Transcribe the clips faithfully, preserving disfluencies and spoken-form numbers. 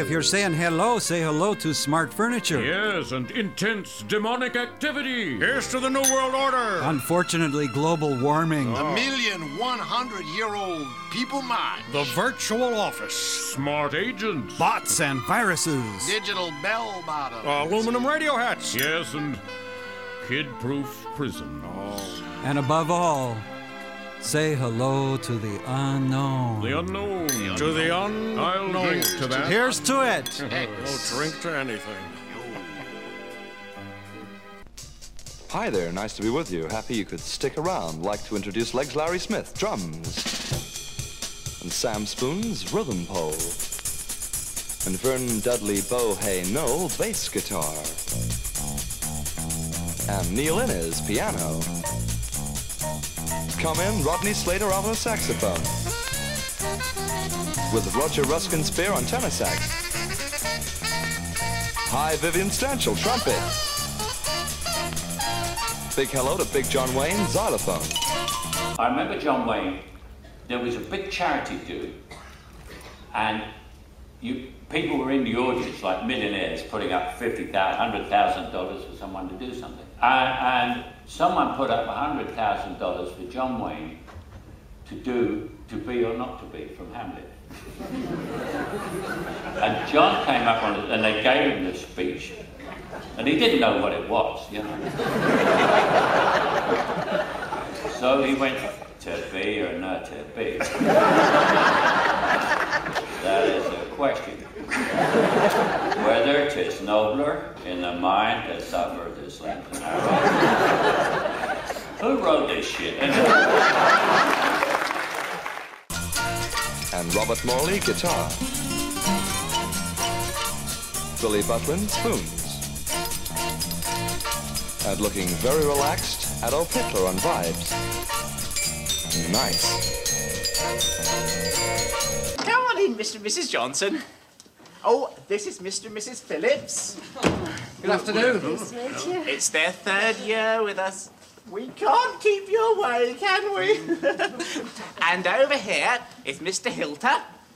if you're saying hello, say hello to Smart Furniture. Yes, and intense demonic activity. Here's to the New World Order. Unfortunately, global warming. A million one hundred year old people mind. The virtual office. Smart agents. Bots and viruses. Digital bell bottoms. Aluminum radio hats. Yes, and kid-proof prison. Oh. And above all, say hello to the unknown. The unknown. The unknown. To the unknown. I'll drink to that. Here's to it. No drink to anything. Hi there, nice to be with you. Happy you could stick around. Like to introduce Legs Larry Smith, drums. And Sam Spoon's rhythm pole. And Vern Dudley Bohay Knoll, bass guitar. And Neil Innes, piano. Come in, Rodney Slater alto saxophone. With Roger Ruskin Spear on tenor sax. Hi, Vivian Stanchel, trumpet. Big hello to Big John Wayne, xylophone. I remember John Wayne, there was a big charity do, and you, people were in the audience, like millionaires, putting up fifty thousand dollars, one hundred thousand dollars for someone to do something. And, and someone put up one hundred thousand dollars for John Wayne to do To Be or Not to Be from Hamlet. And John came up on it, and they gave him the speech, and he didn't know what it was, you know. So he went, to be or not to be? That is a question. Whether 'tis nobler in the mind to suffer this length and arrow. Who wrote this shit? And Robert Morley, guitar. Billy Butlin, spoons. And looking very relaxed, Adolf Hitler on vibes. Nice. Come on in, Mister and Missus Johnson. Oh, this is Mister and Missus Phillips. Good afternoon. It's their third year with us. We can't keep you away, can we? And over here is Mister Hilter.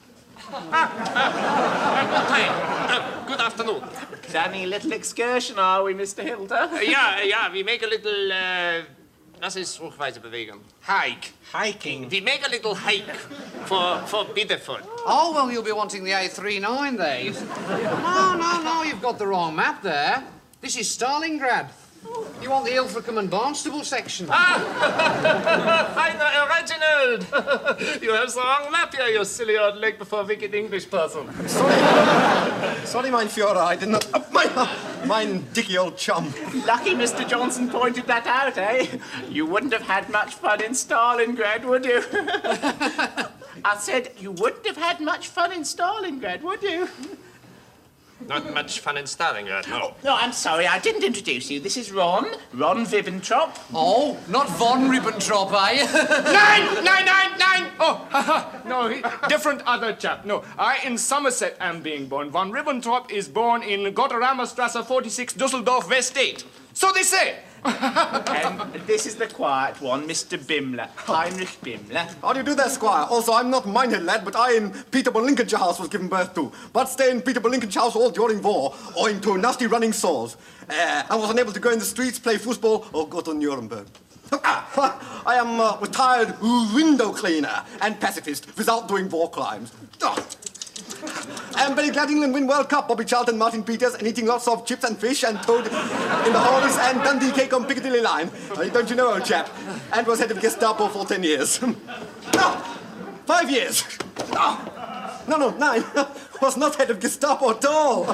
Hi. Uh, good afternoon. Planning a little excursion, are we, Mister Hilter? Uh, yeah, yeah, we make a little, uh, das ist Rückweise bewegen. Hike. Hiking. We make a little hike for, for Biddeford. Oh, well, you'll be wanting the A thirty-nine there. No, no, no, you've got the wrong map there. This is Stalingrad. You want the Ilfracombe and Barnstable section. Ah! I'm the original! You have the wrong map here, you silly old leg before wicked English person. Sorry, sorry, mein Führer, I did not... Oh, my, mein dicky old chum. Lucky Mister Johnson pointed that out, eh? You wouldn't have had much fun in Stalingrad, would you? I said you wouldn't have had much fun in Stalingrad, would you? Not much fun in Stalingrad, no. No, I'm sorry, I didn't introduce you. This is Ron, Ron Ribbentrop. Oh, not Von Ribbentrop, eh? Nine, nine, nine, nine! Oh, haha, no, he, different other chap. No, I in Somerset am being born. Von Ribbentrop is born in Gotthardammer Strasse forty-six, Dusseldorf, West eight. So they say. And this is the quiet one, Mister Bimler, Heinrich Bimler. How do you do that, Squire? Also, I'm not Minehead lad, but I in Peterborough, Lincolnshire House was given birth to. But stay in Peterborough, Lincolnshire House all during war, owing to nasty running sores. Uh, I was unable to go in the streets, play football, or go to Nuremberg. I am a retired window cleaner and pacifist without doing war crimes. Oh. I am very glad England win World Cup, Bobby Charlton, Martin Peters, and eating lots of chips and fish and toad in the Horns and Dundee cake on Piccadilly line. Uh, don't you know, old chap? And was head of Gestapo for ten years. Oh, five years. Oh, no, no, nine. Was not head of Gestapo at all.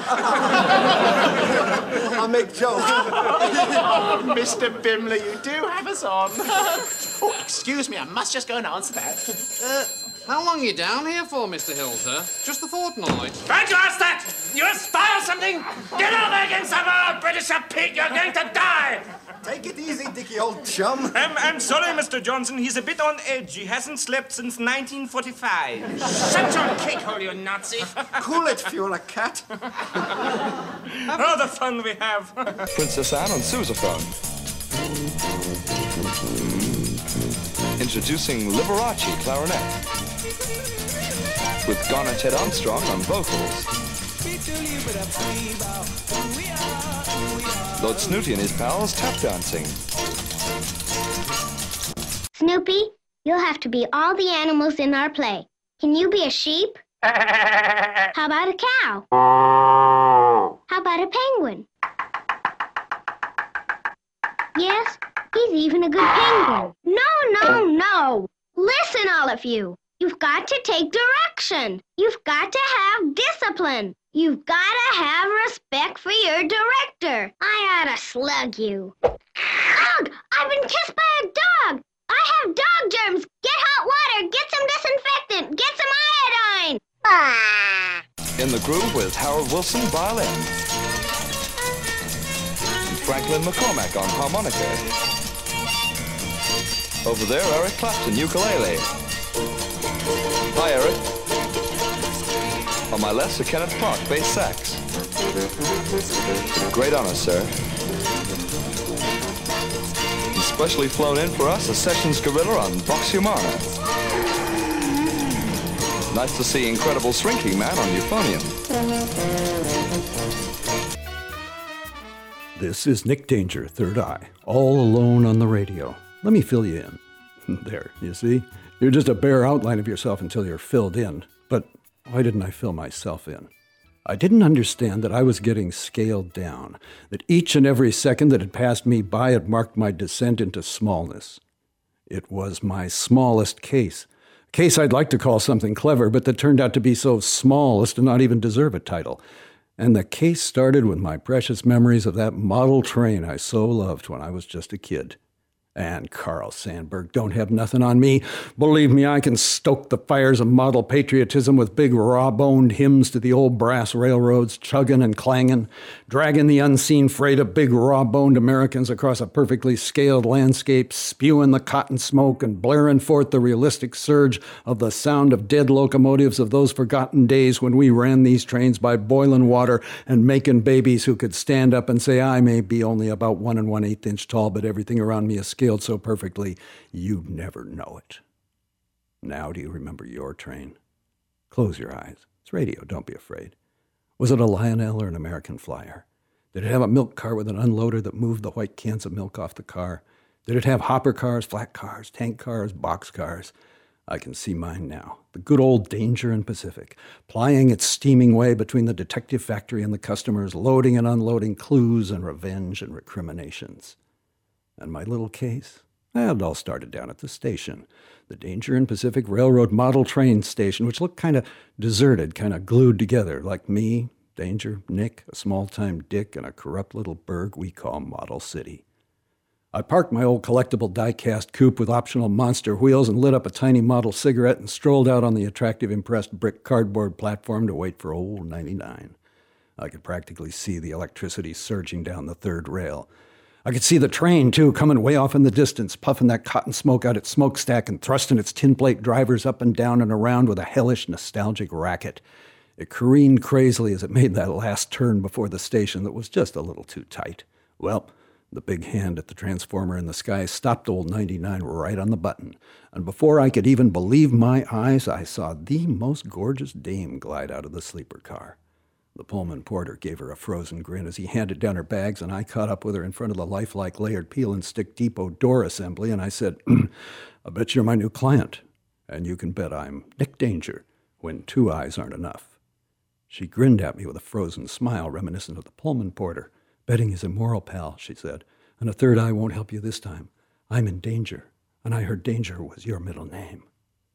I make jokes. Oh, Mister Bimler, you do have us on. Oh, excuse me, I must just go and answer that. Uh, how long are you down here for, Mister Hilter? Just a fortnight. Why'd you ask that? You aspire something? Get over against some old British pig, you're going to die! Take it easy, Dickie, old chum. I'm, I'm sorry, Mister Johnson. He's a bit on edge. He hasn't slept since nineteen forty-five. Shut your cake hole, you Nazi. Cool it, Fiona Cat. Oh, the fun we have. Princess Anne on sousaphone. Introducing Liberace clarinet. With Garnet Ted Armstrong on vocals. Lord Snooty and his pals tap dancing. Snoopy, you'll have to be all the animals in our play. Can you be a sheep? How about a cow? How about a penguin? Yes, he's even a good penguin. No, no, no. Listen, all of you. You've got to take direction. You've got to have discipline. You've got to have respect for your director. I ought to slug you. Ugh! I've been kissed by a dog. I have dog germs. Get hot water. Get some disinfectant. Get some iodine. Ah. In the groove with Harold Wilson, violin. And Franklin McCormack on harmonica. Over there, Eric Clapton, ukulele. Hi, Eric. On my left, Sir Kenneth Clark, bass sax. Great honor, sir. And specially flown in for us, a Sessions gorilla on Vox Humana. Nice to see Incredible Shrinking Man on euphonium. This is Nick Danger, Third Eye, all alone on the radio. Let me fill you in. There, you see? You're just a bare outline of yourself until you're filled in. But why didn't I fill myself in? I didn't understand that I was getting scaled down, that each and every second that had passed me by had marked my descent into smallness. It was my smallest case. A case I'd like to call something clever, but that turned out to be so small as to not even deserve a title. And the case started with my precious memories of that model train I so loved when I was just a kid. And Carl Sandburg don't have nothing on me. Believe me, I can stoke the fires of model patriotism with big raw-boned hymns to the old brass railroads, chugging and clanging, dragging the unseen freight of big raw-boned Americans across a perfectly scaled landscape, spewing the cotton smoke and blaring forth the realistic surge of the sound of dead locomotives of those forgotten days when we ran these trains by boiling water and making babies who could stand up and say, I may be only about one and one-eighth inch tall, but everything around me is scaled so perfectly, you'd never know it. Now do you remember your train? Close your eyes. It's radio, don't be afraid. Was it a Lionel or an American Flyer? Did it have a milk car with an unloader that moved the white cans of milk off the car? Did it have hopper cars, flat cars, tank cars, box cars? I can see mine now. The good old Danger and Pacific, plying its steaming way between the detective factory and the customers, loading and unloading clues and revenge and recriminations. And my little case? Well, it all started down at the station. The Danger and Pacific Railroad model train station, which looked kind of deserted, kind of glued together, like me, Danger, Nick, a small-time Dick, and a corrupt little burg we call Model City. I parked my old collectible die-cast coupe with optional monster wheels and lit up a tiny model cigarette and strolled out on the attractive impressed brick cardboard platform to wait for old ninety-nine. I could practically see the electricity surging down the third rail. I could see the train, too, coming way off in the distance, puffing that cotton smoke out its smokestack and thrusting its tin plate drivers up and down and around with a hellish, nostalgic racket. It careened crazily as it made that last turn before the station that was just a little too tight. Well, the big hand at the transformer in the sky stopped old ninety-nine right on the button, and before I could even believe my eyes, I saw the most gorgeous dame glide out of the sleeper car. The Pullman porter gave her a frozen grin as he handed down her bags, and I caught up with her in front of the lifelike layered peel and stick depot door assembly, and I said, I bet you're my new client, and you can bet I'm Nick Danger when two eyes aren't enough. She grinned at me with a frozen smile reminiscent of the Pullman porter. Betting is immoral, pal, she said, and a third eye won't help you this time. I'm in danger, and I heard Danger was your middle name.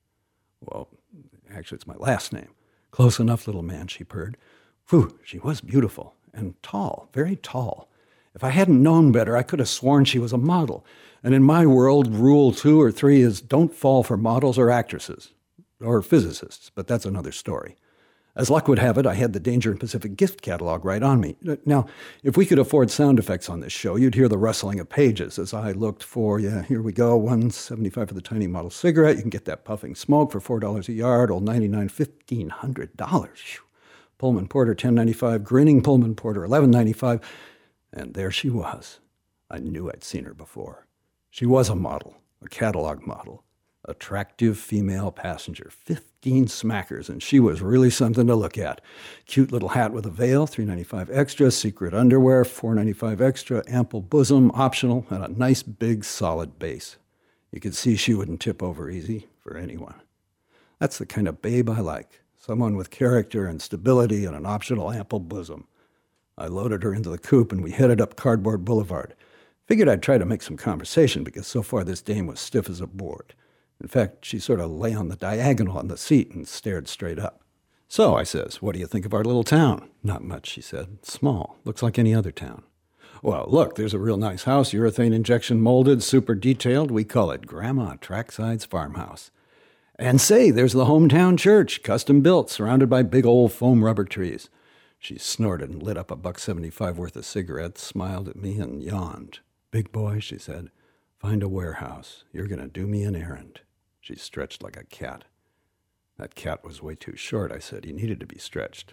Well, actually, it's my last name. Close enough, little man, she purred. Phew, she was beautiful and tall, very tall. If I hadn't known better, I could have sworn she was a model. And in my world, rule two or three is don't fall for models or actresses, or physicists, but that's another story. As luck would have it, I had the Danger and Pacific gift catalog right on me. Now, if we could afford sound effects on this show, you'd hear the rustling of pages as I looked for, yeah, here we go, one dollar seventy-five for the tiny model cigarette. You can get that puffing smoke for four dollars a yard, old ninety-nine, fifteen hundred dollars. Pullman porter, ten ninety-five, grinning Pullman porter, eleven ninety-five. And there she was. I knew I'd seen her before. She was a model, a catalog model. Attractive female passenger, fifteen smackers, and she was really something to look at. Cute little hat with a veil, three dollars and ninety-five cents extra, secret underwear, four dollars and ninety-five cents extra, ample bosom, optional, and a nice big solid base. You could see she wouldn't tip over easy for anyone. That's the kind of babe I like, someone with character and stability and an optional ample bosom. I loaded her into the coupe and we headed up Cardboard Boulevard. Figured I'd try to make some conversation because so far this dame was stiff as a board. In fact, she sort of lay on the diagonal on the seat and stared straight up. So, I says, what do you think of our little town? Not much, she said. Small. Looks like any other town. Well, look, there's a real nice house, urethane injection molded, super detailed. We call it Grandma Trackside's farmhouse. And say, there's the hometown church, custom built, surrounded by big old foam rubber trees. She snorted and lit up a buck seventy-five worth of cigarettes, smiled at me, and yawned. Big boy, she said, find a warehouse. You're going to do me an errand. She stretched like a cat. That cat was way too short, I said. He needed to be stretched.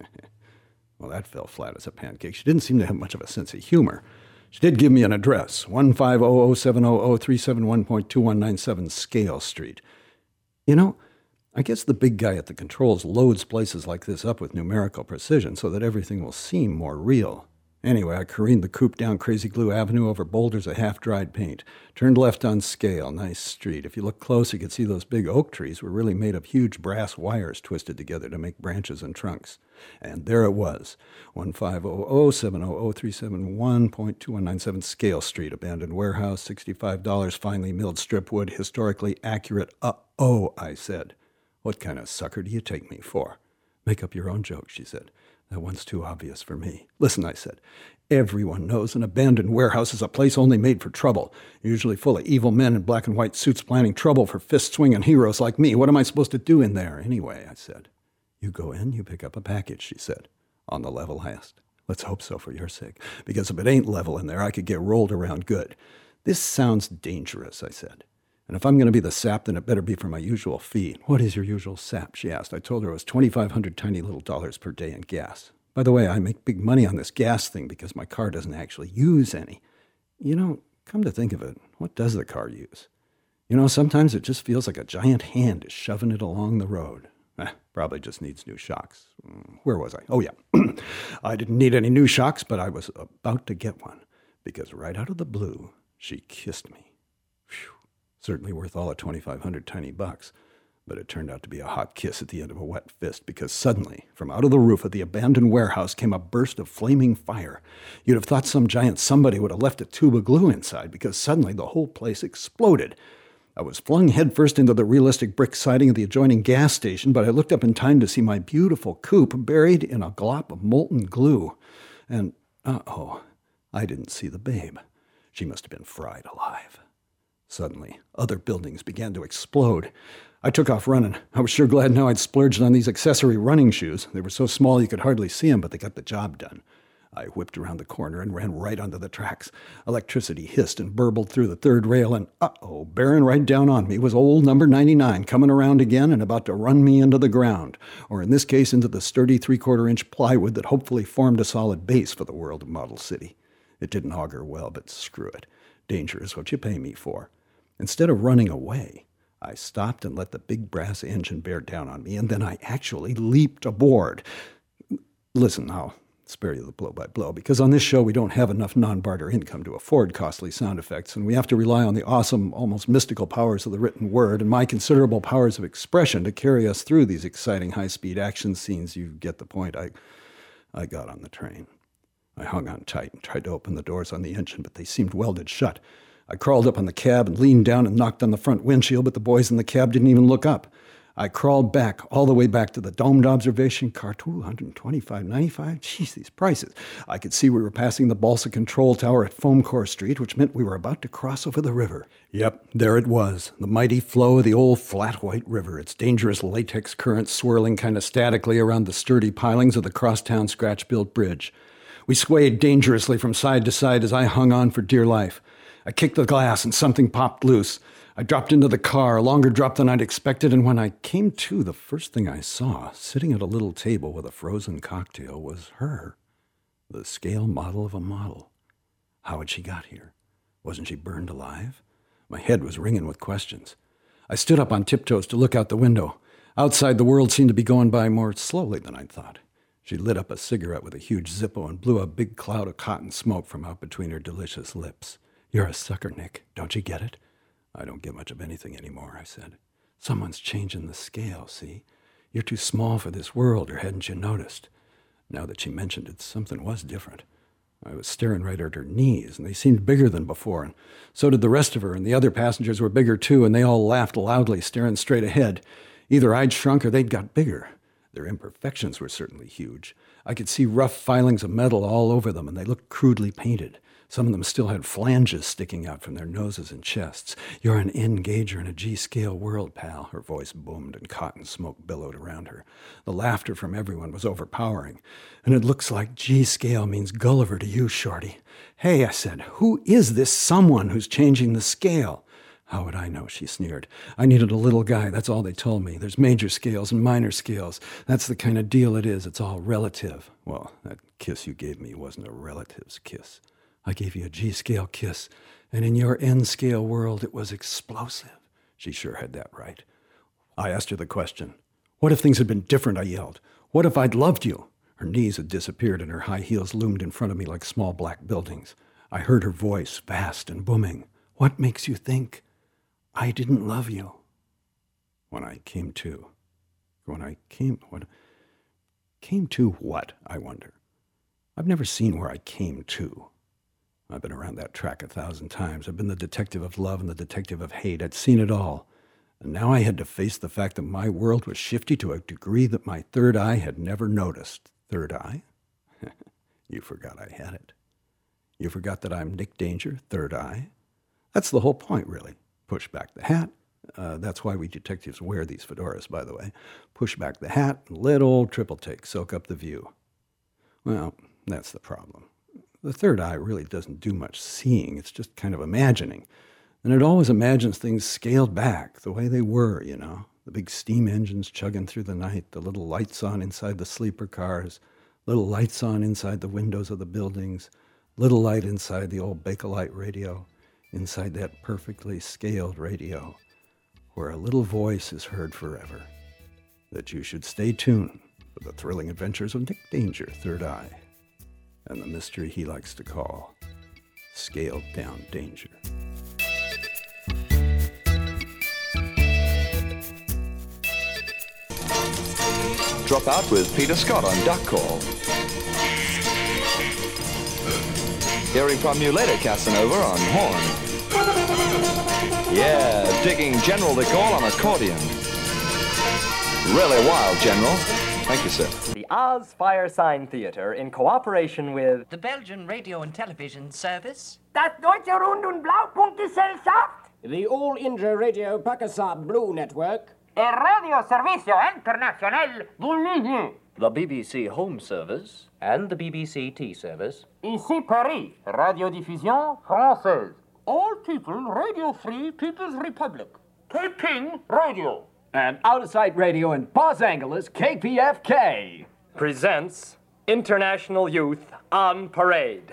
Well, that fell flat as a pancake. She didn't seem to have much of a sense of humor. She did give me an address, one five zero zero seven zero zero three seven one point two one nine seven Scale Street. You know, I guess the big guy at the controls loads places like this up with numerical precision so that everything will seem more real. Anyway, I careened the coupe down Crazy Glue Avenue over boulders of half-dried paint. Turned left on Scale, nice street. If you look close, you could see those big oak trees were really made of huge brass wires twisted together to make branches and trunks. And there it was, one five zero zero seven zero zero three seven one point two one nine seven Scale Street, abandoned warehouse, sixty-five dollars, finely milled strip wood, historically accurate. Uh-oh, I said. What kind of sucker do you take me for? Make up your own joke, she said. That one's too obvious for me. Listen, I said, everyone knows an abandoned warehouse is a place only made for trouble, usually full of evil men in black and white suits planning trouble for fist-swinging heroes like me. What am I supposed to do in there anyway, I said. You go in, you pick up a package, she said. On the level, I asked. Let's hope so for your sake, because if it ain't level in there, I could get rolled around good. This sounds dangerous, I said. And if I'm going to be the sap, then it better be for my usual fee. What is your usual sap, she asked. I told her it was twenty-five hundred tiny little dollars per day in gas. By the way, I make big money on this gas thing because my car doesn't actually use any. You know, come to think of it, what does the car use? You know, sometimes it just feels like a giant hand is shoving it along the road. Eh, probably just needs new shocks. Where was I? Oh, yeah. I didn't need any new shocks, but I was about to get one, because right out of the blue, she kissed me. Phew. Certainly worth all of twenty-five hundred tiny bucks. But it turned out to be a hot kiss at the end of a wet fist, because suddenly, from out of the roof of the abandoned warehouse came a burst of flaming fire. You'd have thought some giant somebody would have left a tube of glue inside, because suddenly the whole place exploded. I was flung headfirst into the realistic brick siding of the adjoining gas station, but I looked up in time to see my beautiful coupe buried in a glop of molten glue. And, uh-oh, I didn't see the babe. She must have been fried alive. Suddenly, other buildings began to explode. I took off running. I was sure glad now I'd splurged on these accessory running shoes. They were so small you could hardly see them, but they got the job done. I whipped around the corner and ran right onto the tracks. Electricity hissed and burbled through the third rail, and uh-oh, bearing right down on me was old number ninety-nine, coming around again and about to run me into the ground, or in this case into the sturdy three-quarter inch plywood that hopefully formed a solid base for the world of Model City. It didn't augur well, but screw it. Danger is what you pay me for. Instead of running away, I stopped and let the big brass engine bear down on me, and then I actually leaped aboard. Listen, I'll spare you the blow-by-blow, because on this show we don't have enough non-barter income to afford costly sound effects, and we have to rely on the awesome, almost mystical powers of the written word and my considerable powers of expression to carry us through these exciting high-speed action scenes. You get the point. I, I got on the train. I hung on tight and tried to open the doors on the engine, but they seemed welded shut. I crawled up on the cab and leaned down and knocked on the front windshield, but the boys in the cab didn't even look up. I crawled back, all the way back to the domed observation car, two hundred twenty-five dollars and ninety-five cents. Jeez, these prices. I could see we were passing the balsa control tower at Foam Core Street, which meant we were about to cross over the river. Yep, there it was, the mighty flow of the old flat white river, its dangerous latex current swirling kind of statically around the sturdy pilings of the crosstown scratch-built bridge. We swayed dangerously from side to side as I hung on for dear life. I kicked the glass and something popped loose. I dropped into the car, a longer drop than I'd expected, and when I came to, the first thing I saw, sitting at a little table with a frozen cocktail, was her. The scale model of a model. How had she got here? Wasn't she burned alive? My head was ringing with questions. I stood up on tiptoes to look out the window. Outside, the world seemed to be going by more slowly than I'd thought. She lit up a cigarette with a huge Zippo and blew a big cloud of cotton smoke from out between her delicious lips. You're a sucker, Nick. Don't you get it? I don't get much of anything anymore, I said. Someone's changing the scale, see? You're too small for this world, or hadn't you noticed? Now that she mentioned it, something was different. I was staring right at her knees, and they seemed bigger than before, and so did the rest of her, and the other passengers were bigger too, and they all laughed loudly, staring straight ahead. Either I'd shrunk or they'd got bigger. Their imperfections were certainly huge. I could see rough filings of metal all over them, and they looked crudely painted. Some of them still had flanges sticking out from their noses and chests. You're an N-gauger in a G-scale world, pal. Her voice boomed and cotton smoke billowed around her. The laughter from everyone was overpowering. And it looks like G-scale means Gulliver to you, Shorty. Hey, I said, who is this someone who's changing the scale? How would I know, she sneered. I needed a little guy, that's all they told me. There's major scales and minor scales. That's the kind of deal it is, it's all relative. Well, that kiss you gave me wasn't a relative's kiss. I gave you a G-scale kiss, and in your N-scale world it was explosive. She sure had that right. I asked her the question. What if things had been different, I yelled. What if I'd loved you? Her knees had disappeared and her high heels loomed in front of me like small black buildings. I heard her voice, vast and booming. What makes you think I didn't love you? When I came to. When I came... What? Came to what, I wonder? I've never seen where I came to. I've been around that track a thousand times. I've been the detective of love and the detective of hate. I'd seen it all. And now I had to face the fact that my world was shifty to a degree that my third eye had never noticed. Third eye? You forgot I had it. You forgot that I'm Nick Danger, third eye? That's the whole point, really. Push back the hat. Uh, that's why we detectives wear these fedoras, by the way. Push back the hat, let old triple take, soak up the view. Well, that's the problem. The third eye really doesn't do much seeing. It's just kind of imagining. And it always imagines things scaled back, the way they were, you know. The big steam engines chugging through the night, the little lights on inside the sleeper cars, little lights on inside the windows of the buildings, little light inside the old Bakelite radio, inside that perfectly scaled radio, where a little voice is heard forever, that you should stay tuned for the thrilling adventures of Nick Danger, Third Eye, and the mystery he likes to call Scaled Down Danger. Drop out with Peter Scott on Duck Call. Hearing from you later, Casanova, on horn. Yeah, digging General de Gaulle on accordion. Really wild, General. Thank you, sir. The Oz Fire Sign Theater, in cooperation with the Belgian Radio and Television Service, Das Deutsche Rund- und Blaupunktgesellschaft, the All India Radio Pakistan Blue Network, el Radio Servicio Internacional Bolivia, the B B C Home Service, and the B B C Tea Service. Ici Paris, Radiodiffusion Française. All People Radio Free People's Republic. Taiping Radio. And Outside Radio in Los Angeles, K P F K presents International Youth on Parade.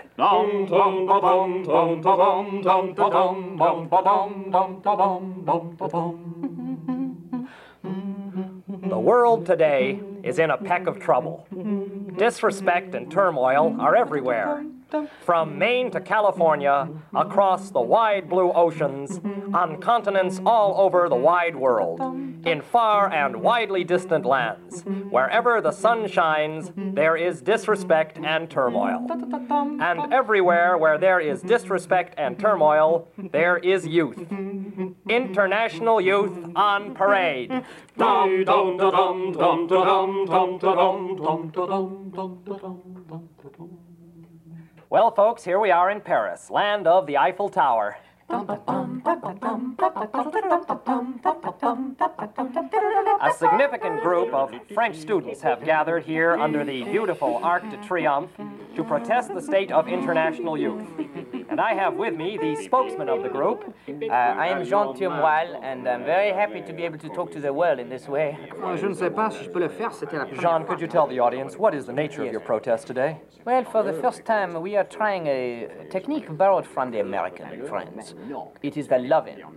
The world today is in a peck of trouble. Disrespect and turmoil are everywhere. From Maine to California, across the wide blue oceans, on continents all over the wide world, in far and widely distant lands, wherever the sun shines, there is disrespect and turmoil. And everywhere where there is disrespect and turmoil, there is youth. International Youth on Parade. Well, folks, here we are in Paris, land of the Eiffel Tower. A significant group of French students have gathered here under the beautiful Arc de Triomphe to protest the state of international youth. And I have with me the spokesman of the group. Uh, I am Jean Turmoil, and I'm very happy to be able to talk to the world in this way. Je ne sais pas si je peux le faire, c'était la Jean, could you tell the audience what is the nature of your protest today? Well, for the first time, we are trying a technique borrowed from the American friends. It is the loving.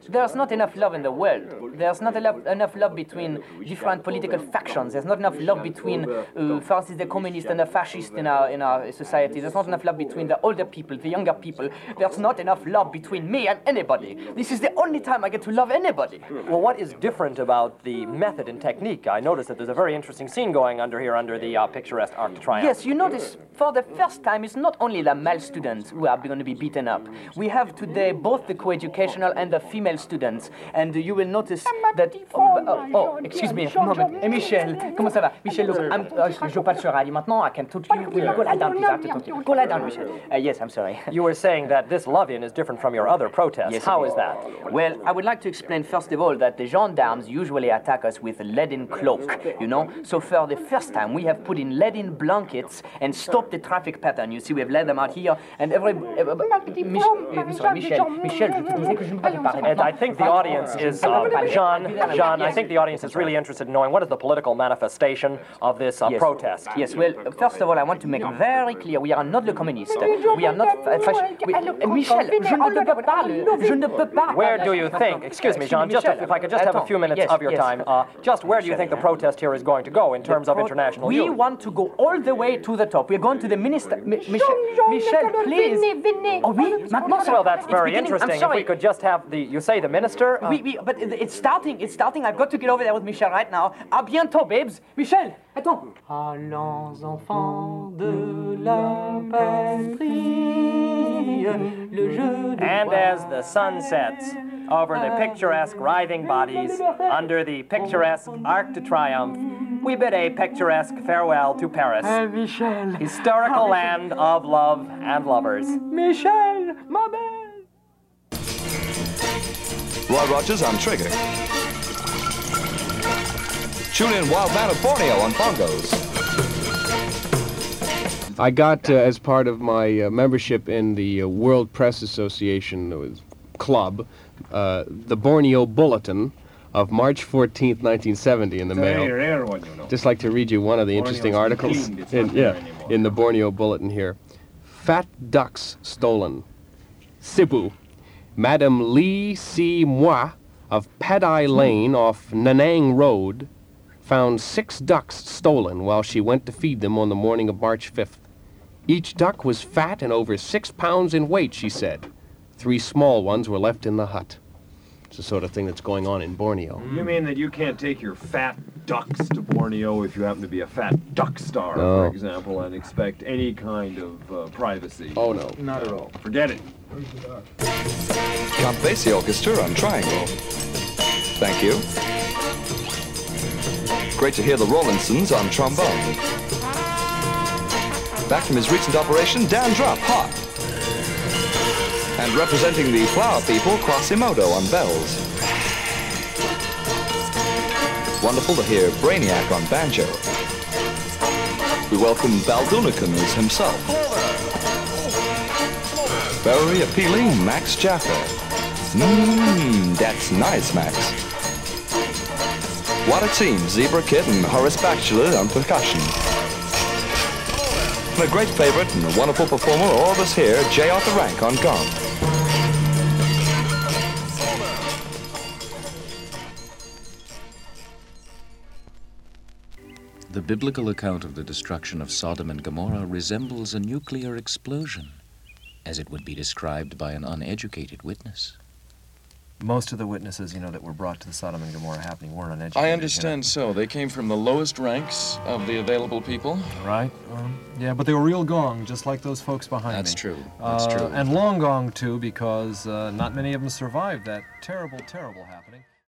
there's not enough love in the world. There's not enough, enough love between different political factions. There's not enough love between, uh, for instance, the communists and the fascists in our, in our society. There's not enough love between the older people, the younger people. There's not enough love between me and anybody. This is the only time I get to love anybody. Well, what is different about the method and technique? I noticed that there's a very interesting scene going under here under the uh, picturesque Arc de Triomphe. Yes, you notice, for the first time, it's not only the male students who are going to be beaten up. We have today both the coeducational and the female students, and you will notice that... Oh, oh, oh excuse me, a moment. Hey, Michel, comment ça va? Michel, look, I'm, uh, je joue pas le cheval maintenant, I can touch you. Will you go lie down, please? I have to talk to you. Go lie down, Michel. Uh, yes, I'm sorry. You were saying that this love-in is different from your other protests. Yes, how is that? Well, I would like to explain, first of all, that the gendarmes usually attack us with a leaden cloak, you know? So for the first time, we have put in leaden blankets and stopped the traffic pattern. You see, we have laid them out here, and every... Uh, Mich uh, sorry, Michel, Michel, je te disais que je ne peux pas parler. And I think the audience is, uh, Jean, Jean, I think the audience is really interested in knowing what is the political manifestation of this uh, yes. protest. Yes, well, first of all, I want to make very clear, we are not the communists. We are not... Uh, we, uh, Michel, je ne peux pas, je ne peux pas... Where do you think, excuse me, Jean, just if I could just have a few minutes yes, of your yes. time, uh, just where do you think the protest here is going to go in terms of international We youth? want to go all the way to the top. We're going to the minister... Mi Michel, Michel, please. Oh, oui, maintenant, well, that's very beginning. interesting. If we could just have the, you say the minister? Uh, oui, oui, but it's starting, it's starting. I've got to get over there with Michel right now. À bientôt, babes. Michel, attends. Allons, enfants de la patrie, le jeu de And as the sun sets over the picturesque writhing bodies under the picturesque Arc de Triomphe, we bid a picturesque farewell to Paris, Michel. historical land of love and lovers. Michel, ma belle. Roy Rogers on trigger. Julian Wildman of Borneo on bongos. I got, uh, as part of my uh, membership in the uh, World Press Association uh, club, uh, the Borneo Bulletin of March fourteenth, nineteen seventy in the mail. Just like to read you one of the interesting articles in, yeah, in the Borneo Bulletin here. Fat ducks stolen. Cebu. Madame Lee C. Moi of Padai Lane off Nanang Road found six ducks stolen while she went to feed them on the morning of March fifth. Each duck was fat and over six pounds in weight, she said. Three small ones were left in the hut. It's the sort of thing that's going on in Borneo. You mean that you can't take your fat ducks to Borneo if you happen to be a fat duck star, No. for example, and expect any kind of uh, privacy? Oh, no. Not at all. Forget it. Count Basie Orchestra on triangle. Thank you. Great to hear the Rawlinsons on trombone. Back from his recent operation, Dan Drupp, hot. And representing the Flower People, Quasimodo on bells. Wonderful to hear Brainiac on banjo. We welcome Baldunicans himself. Very appealing, Max Jaffa. Mmm, that's nice, Max. What a team, Zebra Kid and Horace Bachelor on percussion. And a great favorite and a wonderful performer, all of us here, J. Arthur Rank on gong. The biblical account of the destruction of Sodom and Gomorrah resembles a nuclear explosion, as it would be described by an uneducated witness. Most of the witnesses, you know, that were brought to the Sodom and Gomorrah happening weren't uneducated. I understand so. They came from the lowest ranks of the available people. Right. Um, yeah, but they were real gong, just like those folks behind That's me. true. That's uh, true. And long gong, too, because uh, not many of them survived that terrible, terrible happening.